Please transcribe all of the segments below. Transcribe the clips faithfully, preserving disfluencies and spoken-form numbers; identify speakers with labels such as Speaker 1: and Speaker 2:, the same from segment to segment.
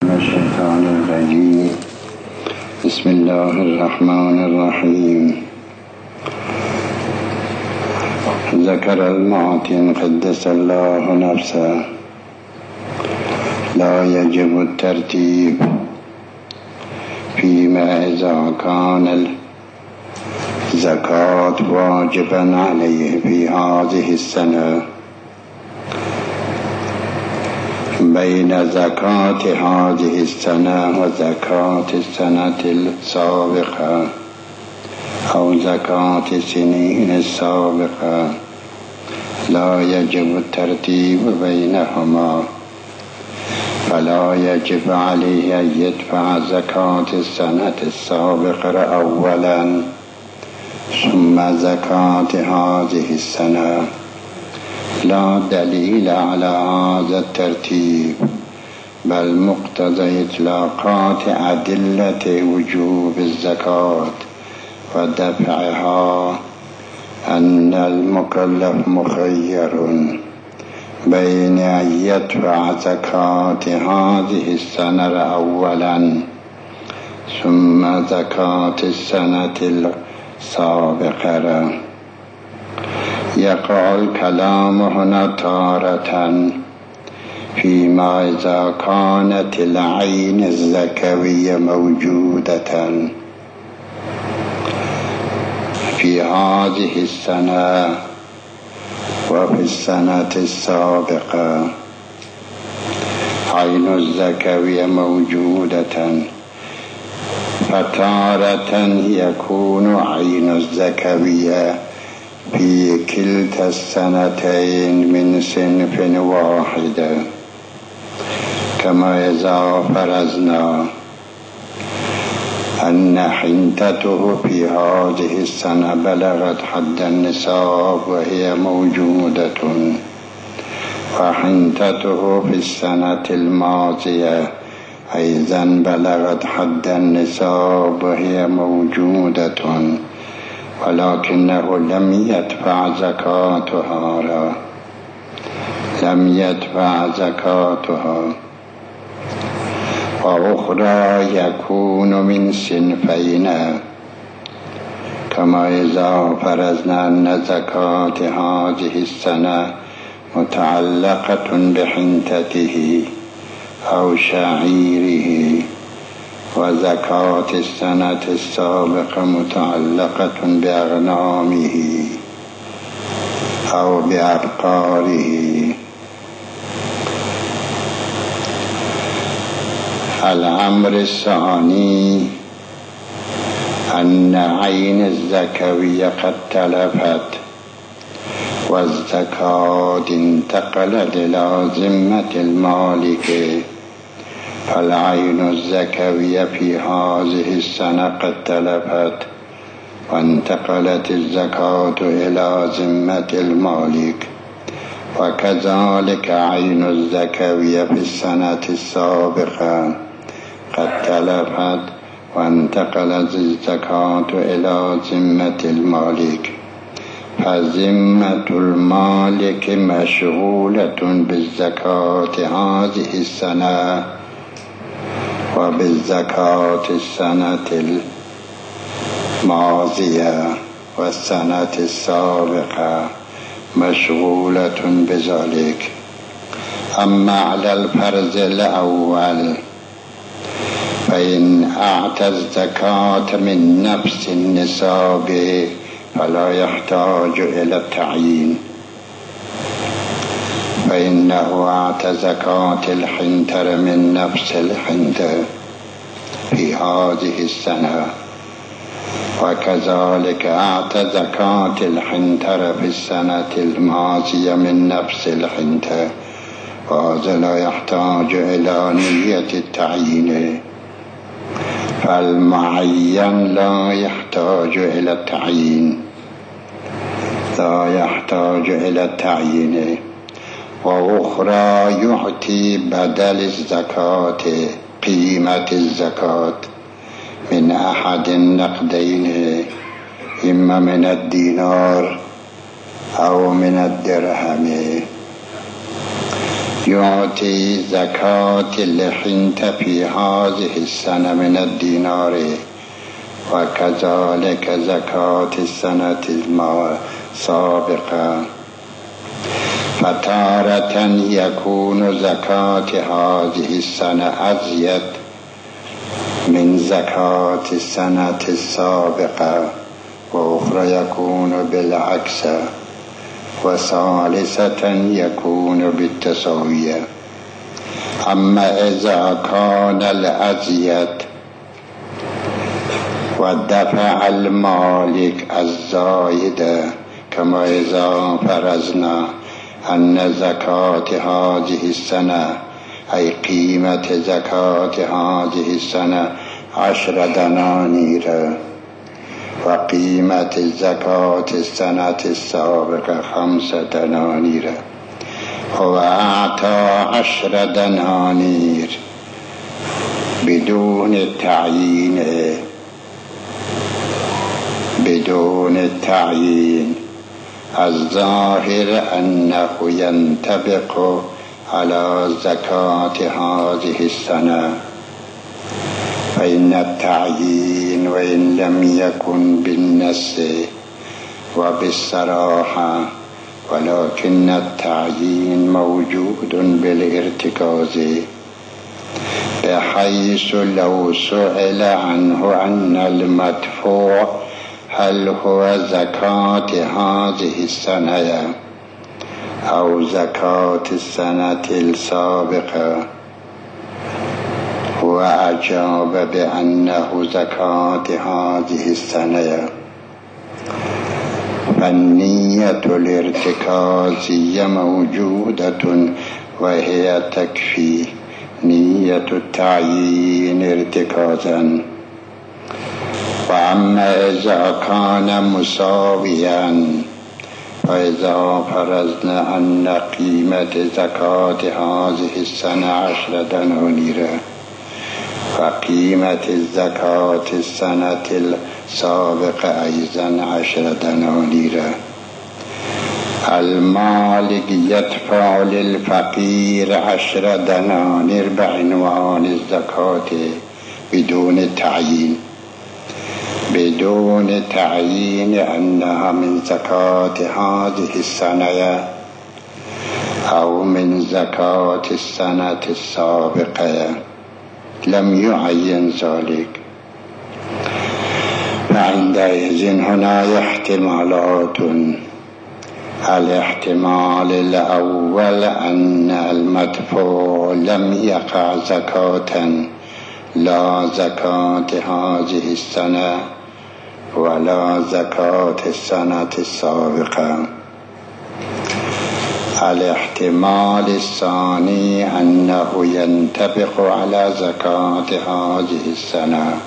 Speaker 1: الشيطان الرجيم. بسم الله الرحمن الرحيم. ذكر المعطي قدس الله نفسه لا يجب الترتيب فيما إذا كان الزكاة واجبا عليه في هذه السنة بين زكاة هذه السنة وزكاة السنة السابقة أو زكاة السنين السابقة، لا يجب الترتيب بينهما، فلا يجب عليه أن يدفع زكاة السنة السابقة أولا ثم زكاة هذه السنة. لا دليل على هذا الترتيب، بل مقتضى إطلاقات أدلة وجوب الزكاة ودفعها أن المكلف مخير بين أن يدفع زكاة هذه السنة أولا ثم زكاة السنة السابقة. يقع الكلام هنا تارة فيما إذا كانت العين الزكوية موجودة في هذه السنة وفي السنة السابقة. عين الزكوية موجودة، فتارة يكون عين الزكوية في كلتا السنتين من صنف واحدة، كما إذا فرضنا أن حنطته في هذه السنة بلغت حد النصاب وهي موجودة، وحنطته في السنة الماضية أيضا بلغت حد النصاب وهي موجودة، ولكنه لم يدفع زكاتها لم يدفع زكاتها وأخرى يكون من صنفين، كما إذا فرضنا أن زكاة هذه السنة متعلقة بحنطته أو شعيره، وزكاة السنة السابقة متعلقة بأغنامه أو بأبقاره. الأمر الثاني أن عين الزكوية قد تلفت والزكاة انتقلت إلى ذمة المالك، فالعين الزكوية في هذه السنة قد تلفت وانتقلت الزكاة إلى ذمة المالك، وكذلك عين الزكوية في السنة السابقة قد تلفت وانتقلت الزكاة إلى ذمة المالك، فذمة المالك مشغولة بالزكاة هذه السنة وبالزكاة السنة الماضية والسنة السابقة مشغولة بذلك. أما على الفرض الأول فإن أعطى الزكاة من نفس النصاب فلا يحتاج إلى التعيين، فإنه أعطى زكاة الحنطة من نفس الحنطة في هذه السنة، وكذلك أعطى زكاة الحنطة في السنة الماضية من نفس الحنطة، وهذا لا يحتاج إلى نية التعيين، فالمعين لا يحتاج إلى التعيين لا يحتاج إلى التعيين. وأخرى يعطي بدل الزكاة قيمة الزكاة من أحد النقدين، إما من الدينار أو من الدرهم، يعطي زكاة الحنت في هذه السنة من الدينار وكذلك زكاة السنة السابقة، فتارة يكون زكاة هذه السنة أزيد من زكاة السنة السابقة، وأخرى يكون بالعكس، وثالثة يكون بالتساوية. أما إذا كان الأزيد ودفع المالك الزايد، كما إذا فرضنا أن زكاة هذه السنة أي قيمة زكاة هذه السنة عشر دنانير، وقيمة الزكاة السنة السابقة خمس دنانير، هو أعطى عشر دنانير بدون التعيين بدون التعيين. الظاهر أنه ينطبق على زكاة هذه السنة، فإن التعيين وإن لم يكن بالنص وبالصراحة، ولكن التعيين موجود بالارتكاز، بحيث لو سئل عنه أن المدفوع هل هو زكاة هذه السنة أو زكاة السنة السابقة، وأجاب بأنه زكاة هذه السنة، فالنية الارتكازية موجودة وهي تكفي نية التعيين ارتكازا. وأما إذا كان مساويا، فإذا فرضنا أن قيمة زكاة هذه السنة عشر دنانير، وقيمة الزكاة السنة السابقة أيضا عشر دنانير، المالك يدفع للفقير عشر دنانير بعنوان الزكاة بدون تعيين بدون تعيين أنها من زكاة هذه السنة أو من زكاة السنة السابقة، لم يعين ذلك. فعندئذ هنا احتمالات: الاحتمال الأول أن المدفوع لم يقع زكاة، لا زكاة هذه السنة ولا زكاة السنة السابقة. الاحتمال الثاني أنه ينطبق على زكاة هذه السنة.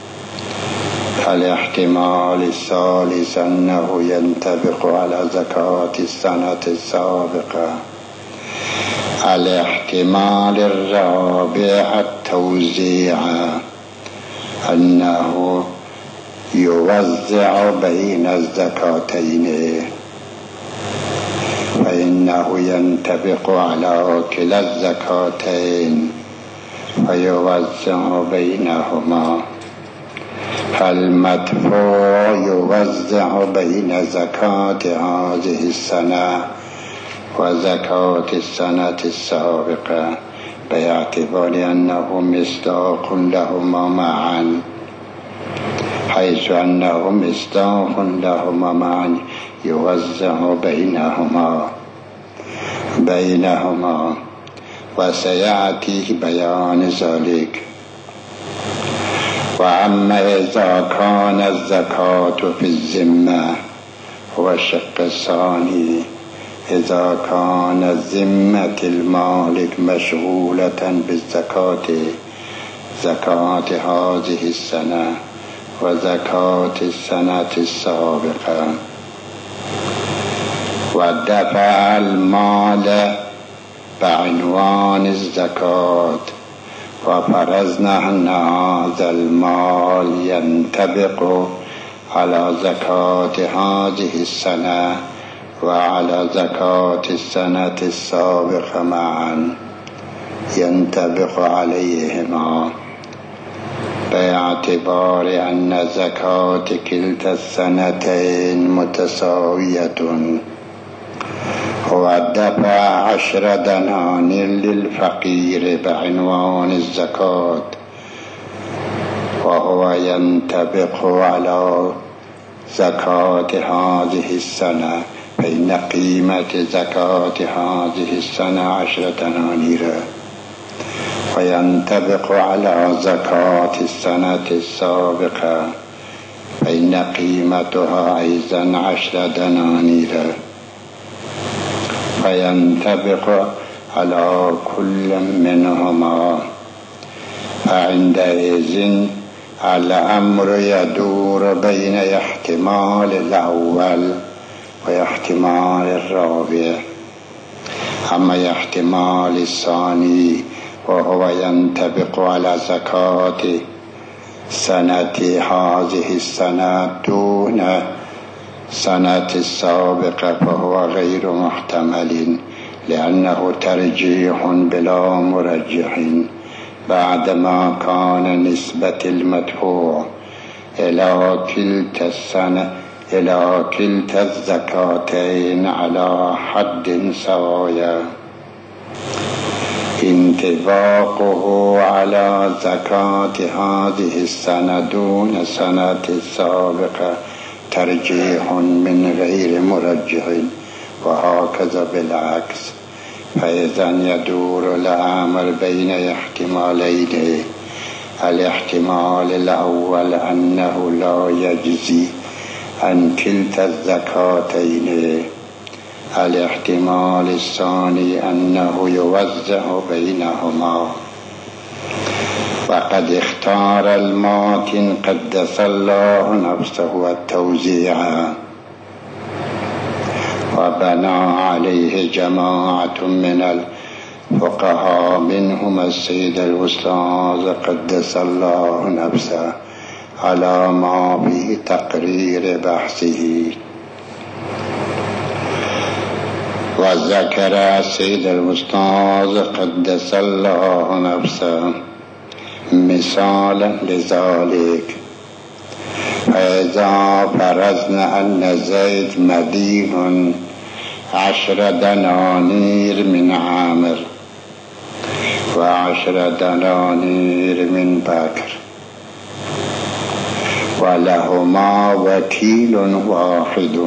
Speaker 1: الاحتمال الثالث أنه ينطبق على زكاة السنة السابقة. الاحتمال الرابع التوزيع، أنه يوزع بين الزكاتين، فإنه ينطبق على كلا الزكاتين فيوزع بينهما. فالمدفوع يوزع بين زكاة هذه السنة وزكاة السنة السابقة باعتبار أنه مصداق لهما معا، حيث أنه مصداق لهما معا يوزع بينهما بينهما وسيأتي بيان ذلك. وأما إذا كان الزكاة في الذمة، هو الشق الثاني، إذا كان ذمة المالك مشغولة بالزكاة، زكاة هذه السنة وزكاة السنة السابقة، ودفع المال بعنوان الزكاة، وفرضنا أن هذا المال ينطبق على زكاة هذه السنة وعلى زكاة السنة السابقة معا ينطبق عليهما، باعتبار أن زكاة كلتا السنتين متساوية. هو دفع عشر دنانير للفقير بعنوان الزكاة، وهو ينطبق على زكاة هذه السنة، فإن قيمة زكاة هذه السنة عشر دنانير، وينطبق على زكاة السنة السابقة، فإن قيمتها أيضا عشر دنانير، فينطبق على كل منهما. فعندئذ الأمر يدور بين احتمال الأول واحتمال الرابع. أما احتمال الثاني وهو ينطبق على زكاة سنة هذه السنة دون سنة السابقة، فهو غير محتمل، لأنه ترجيح بلا مرجح، بعدما كان نسبة المدفوع إلى كلتا السنة إلى كلتا الزكاتين على حد سوايا. انطباقه على زكاة هذه السنة دون سنة السابقة ترجيح من غير مرجح، وهكذا بالعكس. فإذا يدور الأمر بين احتمالين: الاحتمال الأول أنه لا يجزي عن كلتا الزكاتين، الاحتمال الثاني أنه يوزع بينهما. وقد اختار الماتن قدس الله نفسه التوزيع، وبنى عليه جماعة من الفقهاء منهم السيد الأستاذ قدس الله نفسه على ما في تقرير بحثه. وذكر السيد الأستاذ قدس الله نفسه مثالا لذلك: فإذا فرضنا أن زيد مدين عشر دنانير من عامر وعشر دنانير من بكر، ولهما وكيل واحد،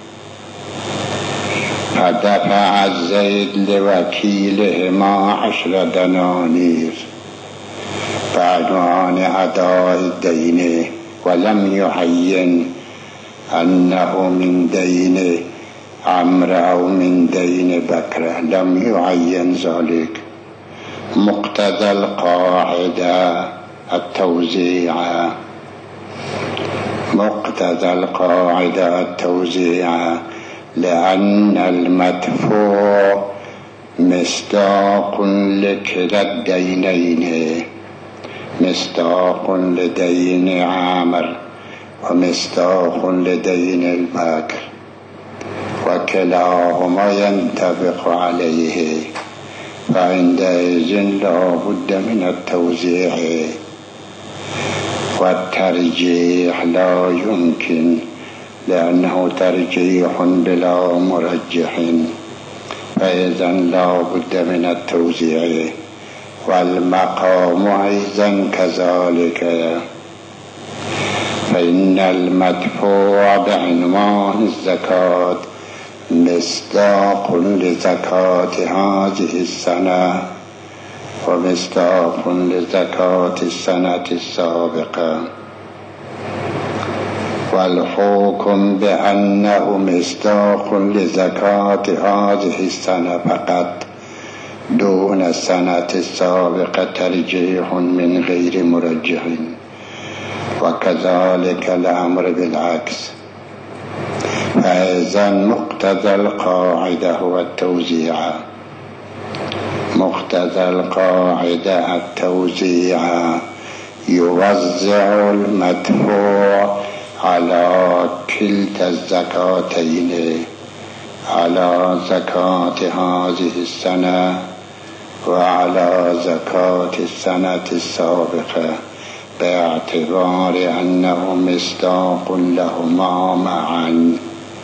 Speaker 1: فدفع زيد لوكيلهما عشر دنانير بعنوان أداء الدين، ولم يعين أنه من دين عمرو أو من دين بكر، لم يعين ذلك. مقتضى القاعدة التوزيع، مقتضى القاعدة التوزيع، لأن المدفوع مصداق لكلا الدينين، مصداق لدين عامر ومصداق لدين البكر، وكلاهما ينطبق عليه، فعندئذ لا بد من التوزيع، والترجيح لا يمكن، لأنه ترجيح بلا مرجح، فإذا لا بد من التوزيع. والمقام أيضا كذلك، فإن المدفوع بعنوان الزكاة مصداق لزكاة هذه السنة ومصداق لزكاة السنة السابقة، والحكم بأنه مصداق لزكاة هذه السنة فقط دون السنة السابقة ترجيح من غير مرجح، وكذلك الأمر بالعكس. فإذا مقتضى القاعدة هو التوزيع، مقتضى القاعدة التوزيع، يوزع المدفوع على كلتا الزكاتين، على زكاة هذه السنة وعلى زكاة السنة السابقة باعتبار أنه مصداق لهما معا،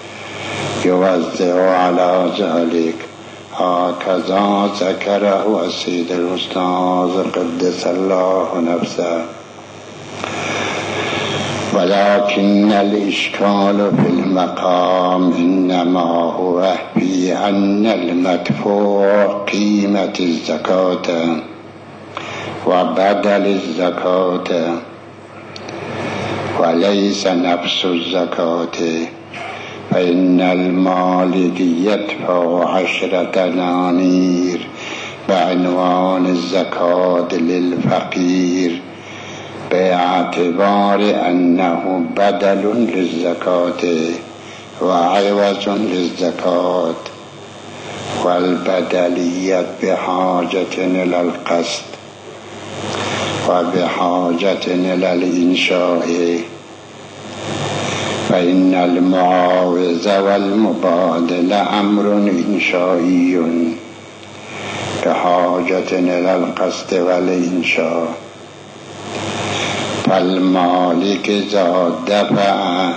Speaker 1: يوزع على ذلك. هكذا ذكره السيد الأستاذ قدس الله نفسه. ولكن الإشكال في المقام إنما هو في أن المدفوع قيمة الزكاة وبدل الزكاة وليس نفس الزكاة، فإن المالك يدفع عشرة دنانير بعنوان الزكاة للفقير باعتبار أنه بدل للزكاة وعوض للزكاة، والبدلية بحاجة إلى القصد وبحاجة إلى الإنشاء، فإن المعاوض والمبادل أمر إنشائي بحاجة إلى القصد والإنشاء. فالمالك إذا دفع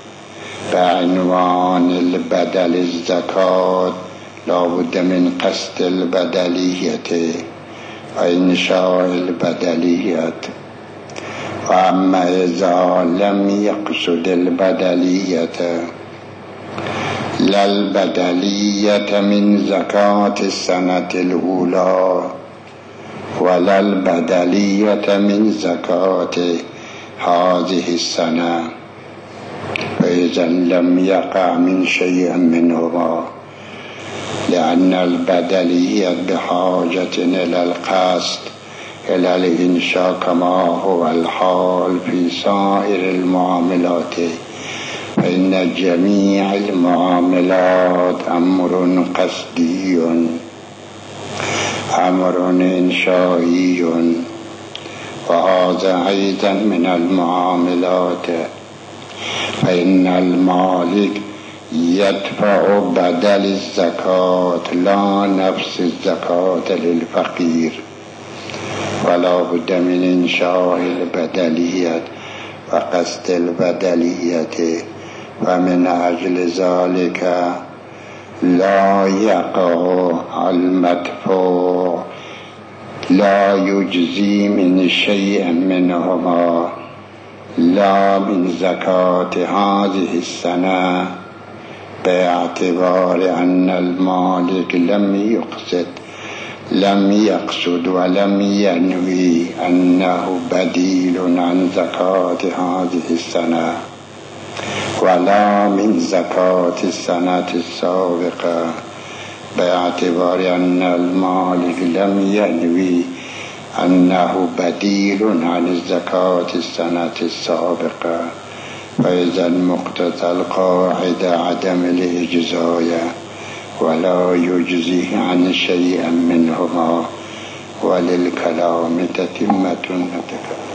Speaker 1: بعنوان البدل الزكاة لا بد من قصد البدلية وإنشاء البدلية. وأما إذا لم يقصد البدلية لا البدلية من زكاة السنة الأولى ولا البدلية من زكاة هذه السنة، فإذا لم يقع من شيء منهما، لأن البدلية بحاجة إلى القصد إلى الإنشاء كما هو الحال في سائر المعاملات، فإن جميع المعاملات أمر قصدي أمر إنشائي، وهذا أيضا من المعاملات، فإن المالك يدفع بدل الزكاة لا نفس الزكاة للفقير، ولا بد من إنشاء البدلية وقصد البدلية. فمن أجل ذلك لا يقع المدفوع لا يجزي من شيء منهما، لا من زكاة هذه السنة باعتبار أن المالك لم يقصد لم يقصد ولم ينوي أنه بديل عن زكاة هذه السنة، ولا من زكاة السنة السابقة باعتبار أن المالك لم ينوي أنه بديل عن الزكاة السنة السابقة. فإذا مقتضى القاعدة عدم الإجزاء ولا يجزي عن شيء منهما، وللكلام تتمة نتكلم.